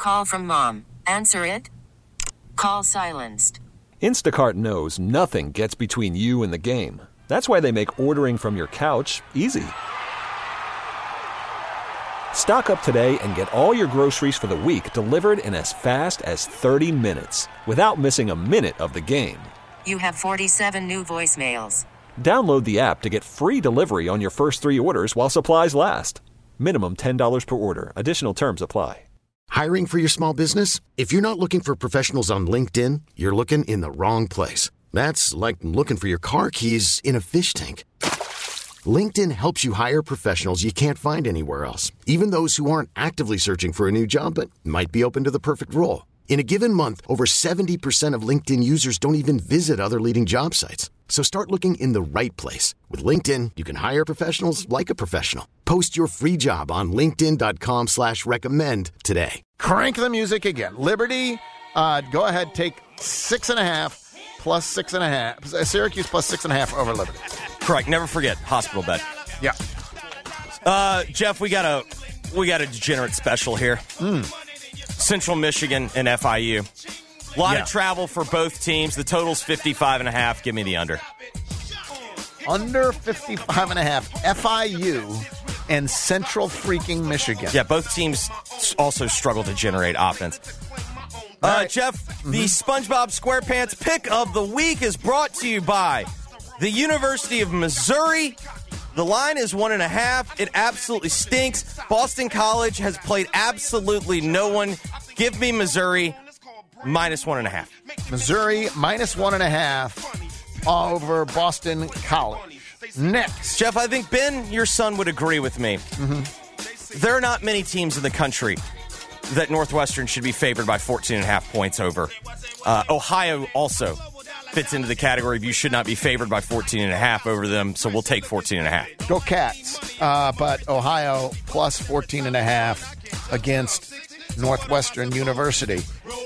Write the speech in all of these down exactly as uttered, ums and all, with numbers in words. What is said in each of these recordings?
Call from mom. Answer it. Call silenced. Instacart knows nothing gets between you and the game. That's why they make ordering from your couch easy. Stock up today and get all your groceries for the week delivered in as fast as thirty minutes without missing a minute of the game. You have forty-seven new voicemails. Download the app to get free delivery on your first three orders while supplies last. Minimum ten dollars per order. Additional terms apply. Hiring for your small business? If you're not looking for professionals on LinkedIn, you're looking in the wrong place. That's like looking for your car keys in a fish tank. LinkedIn helps you hire professionals you can't find anywhere else, even those who aren't actively searching for a new job but might be open to the perfect role. In a given month, over seventy percent of LinkedIn users don't even visit other leading job sites. So start looking in the right place. With LinkedIn, you can hire professionals like a professional. Post your free job on linkedin.com slash recommend today. Crank the music again. Liberty, uh, go ahead, take six and a half plus six and a half. Syracuse plus six and a half over Liberty. Correct. Never forget, hospital bed. Yeah. Uh, Jeff, we got a we got a degenerate special here. Mm. Central Michigan and F I U. A lot Yeah. of travel for both teams. The total's fifty-five and a half. Give me the under. Under fifty-five and a half. F I U and Central freaking Michigan. Yeah, both teams also struggle to generate offense. Uh, right. Jeff, Mm-hmm. the SpongeBob SquarePants pick of the week is brought to you by the University of Missouri. The line is one and a half. It absolutely stinks. Boston College has played absolutely no one. Give me Missouri minus one and a half. Missouri minus one and a half over Boston College. Next. Jeff, I think Ben, your son, would agree with me. Mm-hmm. There are not many teams in the country that Northwestern should be favored by fourteen and a half points over. Uh, Ohio also fits into the category of you should not be favored by fourteen and a half over them, so we'll take fourteen and a half. Go Cats. Uh, but Ohio plus fourteen and a half against Northwestern University.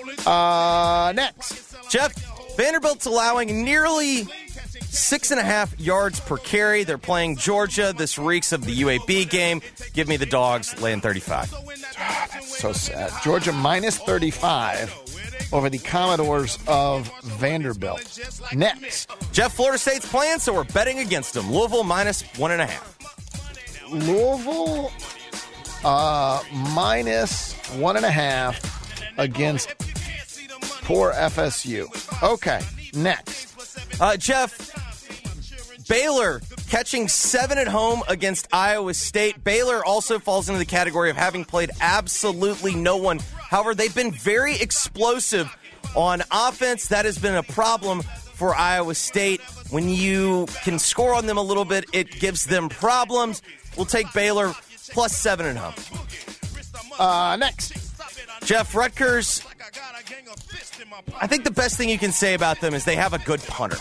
Uh, next. Jeff, Vanderbilt's allowing nearly six and a half yards per carry. They're playing Georgia. This reeks of the U A B game. Give me the Dogs, laying thirty-five. That's so sad. Georgia minus thirty-five over the Commodores of Vanderbilt. Next. Jeff, Florida State's playing, so we're betting against them. Louisville minus one and a half. Louisville uh, minus one and a half against poor F S U. Okay, next. Uh, Jeff, Baylor catching seven at home against Iowa State. Baylor also falls into the category of having played absolutely no one. However, they've been very explosive on offense. That has been a problem for Iowa State. When you can score on them a little bit, it gives them problems. We'll take Baylor plus seven at home. Uh, next. Jeff, Rutgers, I think the best thing you can say about them is they have a good punter.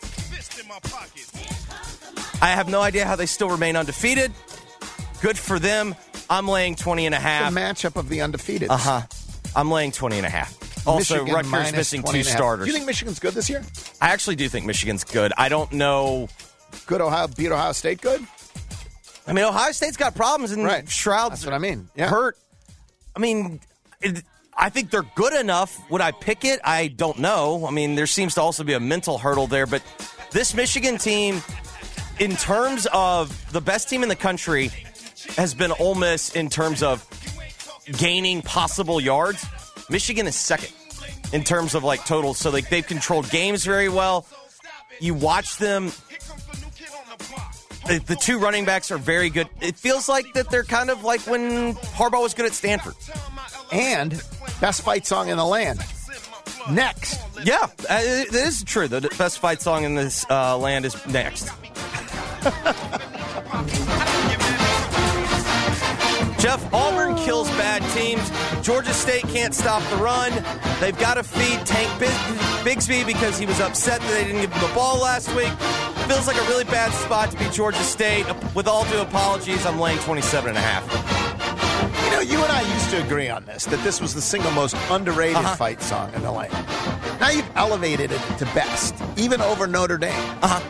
I have no idea how they still remain undefeated. Good for them. I'm laying twenty and a half. The matchup of the undefeated. Uh-huh. I'm laying twenty and a half. Also, Michigan Rutgers minus missing twenty two and a half. starters. Do you think Michigan's good this year? I actually do think Michigan's good. I don't know. Good Ohio, beat Ohio State good? I mean, Ohio State's got problems and Right. Shroud's That's what I mean. Yeah. hurt. I mean, it, I think they're good enough. Would I pick it? I don't know. I mean, there seems to also be a mental hurdle there. But this Michigan team, in terms of the best team in the country, has been Ole Miss in terms of gaining possible yards. Michigan is second in terms of, like, totals. So, like, they've controlled games very well. You watch them. The, the two running backs are very good. It feels like that they're kind of like when Harbaugh was good at Stanford. And best fight song in the land. Next. Yeah, uh, it is true. The best fight song in this uh, land is next. Jeff, Auburn kills bad teams. Georgia State can't stop the run. They've got to feed Tank Bigsby because he was upset that they didn't give him the ball last week. Feels like a really bad spot to be Georgia State. With all due apologies, I'm laying twenty-seven and a half. You know, you and I used to agree on this, that this was the single most underrated Uh-huh. fight song in the land. Now you've elevated it to best, even over Notre Dame. Uh-huh.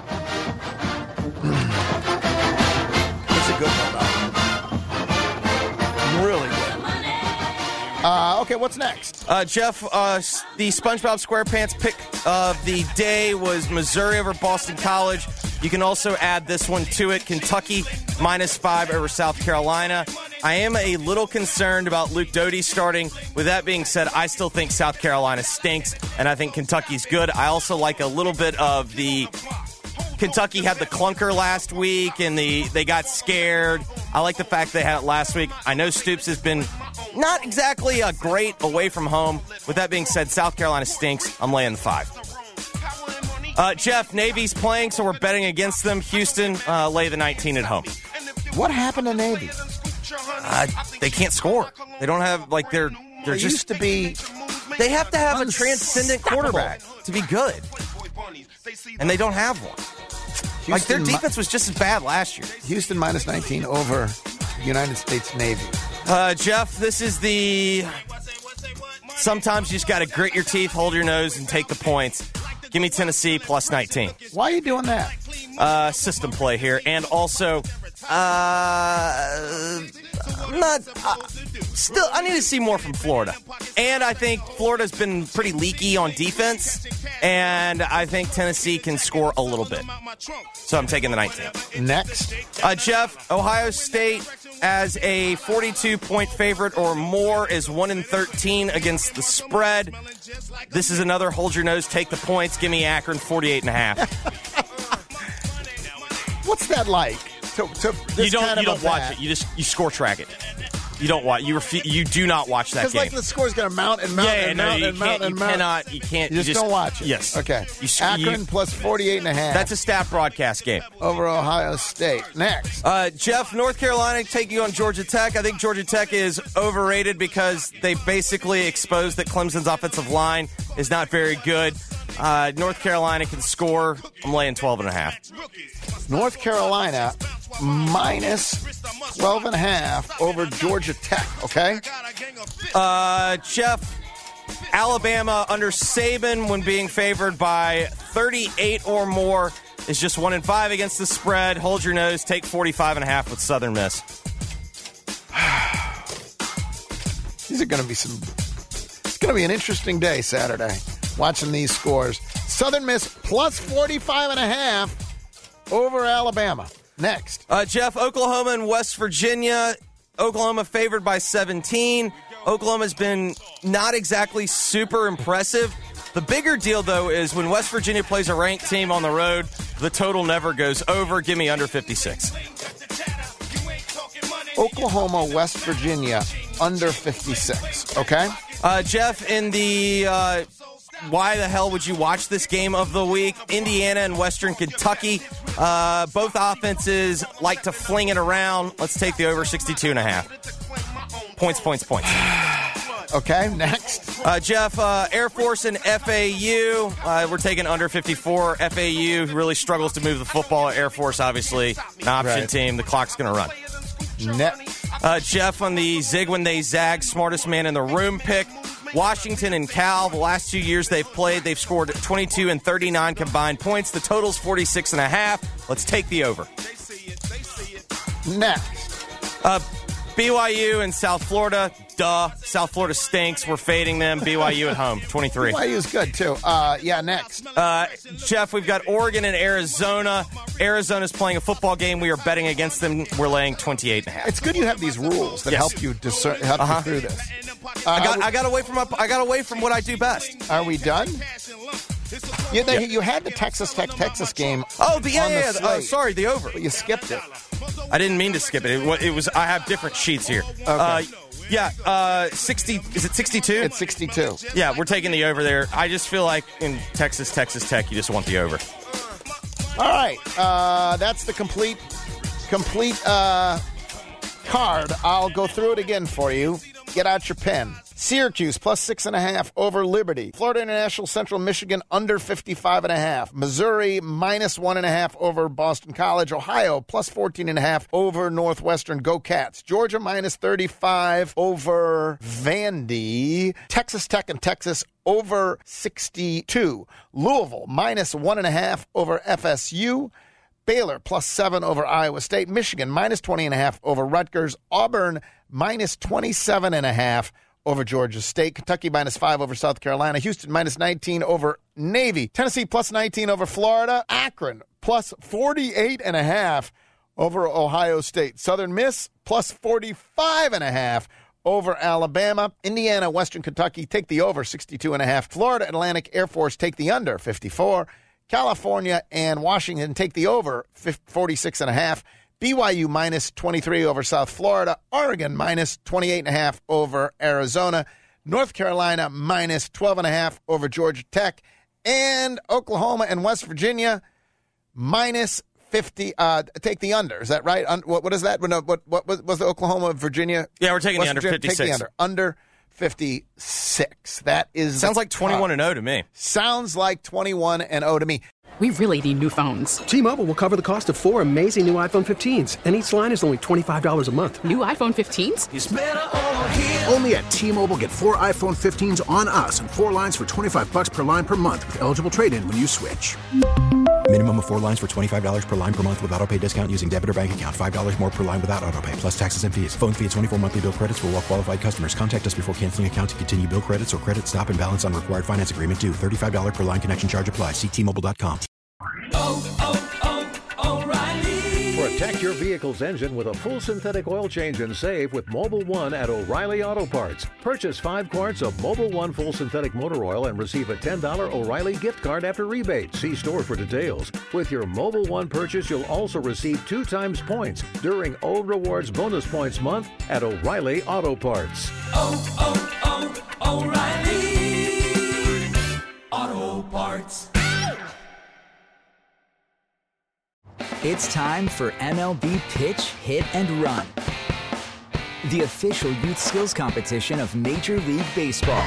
It's a good one, though. Really good. Uh, okay, what's next? Uh, Jeff, uh, the SpongeBob SquarePants pick of the day was Missouri over Boston College. You can also add this one to it. Kentucky minus five over South Carolina. I am a little concerned about Luke Doty starting. With that being said, I still think South Carolina stinks, and I think Kentucky's good. I also like a little bit of the Kentucky had the clunker last week, and the they got scared. I like the fact they had it last week. I know Stoops has been not exactly a great away from home. With that being said, South Carolina stinks. I'm laying the five. Uh, Jeff, Navy's playing, so we're betting against them. Houston, uh, lay the nineteen at home. What happened to Navy? Uh, they can't score. They don't have, like, they're they're They just used to be. They have to have a unstoppable. transcendent quarterback to be good, and they don't have one. Like, their Houston mi- defense was just as bad last year. Houston minus nineteen over United States Navy. Uh, Jeff, this is the. Sometimes you just got to grit your teeth, hold your nose, and take the points. Give me Tennessee plus nineteen. Why are you doing that? Uh, system play here, and also, uh, I'm not. Uh, still, I need to see more from Florida, and I think Florida's been pretty leaky on defense, and I think Tennessee can score a little bit. So I'm taking the nineteen. Next. Uh, Jeff, Ohio State as a forty-two point favorite or more is one and thirteen against the spread. This is another hold your nose, take the points. Give me Akron forty-eight and a half. What's that like? To, to this You don't kind you of don't a watch bat? it. You just you score track it. You don't watch. You refu- You do not watch that Because game. like the score's going to mount and mount yeah, yeah, and no, mount you and mount can't. and You mount. cannot. You can't. You just, don't watch it. Yes. Okay. You, Akron you, plus forty-eight and a half. That's a staff broadcast game. over Ohio State. Next. Uh, Jeff, North Carolina taking on Georgia Tech. I think Georgia Tech is overrated because they basically exposed that Clemson's offensive line is not very good. Uh, North Carolina can score. I'm laying twelve and a half. North Carolina minus twelve and a half over Georgia Tech. Okay. Uh, Jeff, Alabama under Saban when being favored by thirty-eight or more is just one and five against the spread. Hold your nose. Take forty-five and a half with Southern Miss. These are going to be some. It's going to be an interesting day Saturday. Watching these scores. Southern Miss plus forty-five and a half over Alabama. Next. Uh, Jeff, Oklahoma and West Virginia. Oklahoma favored by seventeen. Oklahoma's been not exactly super impressive. The bigger deal, though, is when West Virginia plays a ranked team on the road, the total never goes over. Give me under fifty-six. Oklahoma, West Virginia, under fifty-six. Okay? Uh, Jeff, in the uh, why the hell would you watch this game of the week? Indiana and Western Kentucky. Uh, both offenses like to fling it around. Let's take the over sixty-two and a half. Points, points, points. Okay, next. Uh, Jeff, uh, Air Force and F A U. Uh, we're taking under fifty-four. F A U really struggles to move the football. Air Force, obviously, an option Right. team. The clock's going to run. Next. Uh, Jeff, on the Zig when they zag, smartest man in the room pick. Washington and Cal, the last two years they've played, they've scored twenty-two and thirty-nine combined points. The total's forty-six and a half. Let's take the over. Next. Uh, B Y U and South Florida. Duh. South Florida stinks. We're fading them. B Y U at home, twenty-three. B Y U's good, too. Uh, yeah, next. Uh, Jeff, we've got Oregon and Arizona. Arizona's playing a football game. We are betting against them. We're laying twenty-eight and a half. It's good you have these rules that Yes. help you discern, help Uh-huh. you through this. Uh, I got, are, I got away from my, I got away from what I do best. are we done? You, they, you had the Texas Tech Texas game. Oh, the, yeah, on the yeah. yeah. Oh, slate, sorry, the over. but you skipped it. I didn't mean to skip it. It, wa- it was. I have different sheets here. Uh, yeah, uh, sixty. Is it sixty-two? It's sixty-two. Yeah, we're taking the over there. I just feel like in Texas, Texas Tech, you just want the over. All right, uh, that's the complete, complete uh, card. I'll go through it again for you. Get out your pen. Syracuse plus six and a half over Liberty. Florida International Central Michigan under fifty-five and a half. Missouri minus one and a half over Boston College. Ohio plus fourteen and a half over Northwestern. Go Cats. Georgia minus thirty-five over Vandy. Texas Tech and Texas over sixty-two. Louisville minus one and a half over F S U. Baylor plus seven over Iowa State. Michigan minus twenty and a half over Rutgers. Auburn minus twenty-seven and a half over Georgia State. Kentucky minus five over South Carolina. Houston minus nineteen over Navy. Tennessee plus nineteen over Florida. Akron plus forty-eight and a half over Ohio State. Southern Miss plus forty-five and a half over Alabama. Indiana, Western Kentucky take the over, sixty-two and a half. Florida Atlantic Air Force take the under, fifty-four. California and Washington take the over, forty-six and a half. B Y U minus twenty-three over South Florida. Oregon minus twenty-eight and a half over Arizona. North Carolina minus twelve and a half over Georgia Tech. And Oklahoma and West Virginia minus fifty. Uh, take the under. Is that right? Un- what, what is that? What, what, what was, was the Oklahoma, Virginia? Yeah, we're taking West the under Virginia, fifty-six. Take the under. Under fifty-six. That is Sounds like twenty-one and oh to me. Sounds like twenty-one and oh to me. We really need new phones. T-Mobile will cover the cost of four amazing new iPhone fifteens, and each line is only twenty-five dollars a month. New iPhone fifteens? It's better over here. Only at T-Mobile, get four iPhone fifteens on us and four lines for twenty-five dollars per line per month with eligible trade-in when you switch. Minimum of four lines for twenty-five dollars per line per month with autopay discount using debit or bank account. five dollars more per line without autopay, plus taxes and fees. Phone fee at twenty-four monthly bill credits for well-qualified customers. Contact us before canceling account to continue bill credits or credit stop and balance on required finance agreement due. thirty-five dollars per line connection charge applies. See T Mobile dot com. Oh, oh, oh, O'Reilly. Protect your vehicle's engine with a full synthetic oil change and save with Mobil one at O'Reilly Auto Parts. Purchase five quarts of Mobil one full synthetic motor oil and receive a ten dollars O'Reilly gift card after rebate. See store for details. With your Mobil one purchase, you'll also receive two times points during O Rewards Bonus Points Month at O'Reilly Auto Parts. Oh, oh, oh, O'Reilly Auto Parts. It's time for M L B Pitch, Hit, and Run, the official youth skills competition of Major League Baseball.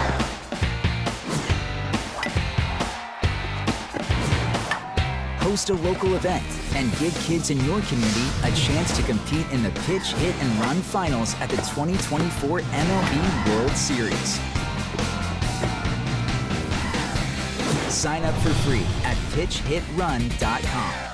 Host a local event and give kids in your community a chance to compete in the Pitch, Hit, and Run finals at the twenty twenty-four M L B World Series. Sign up for free at pitch hit run dot com.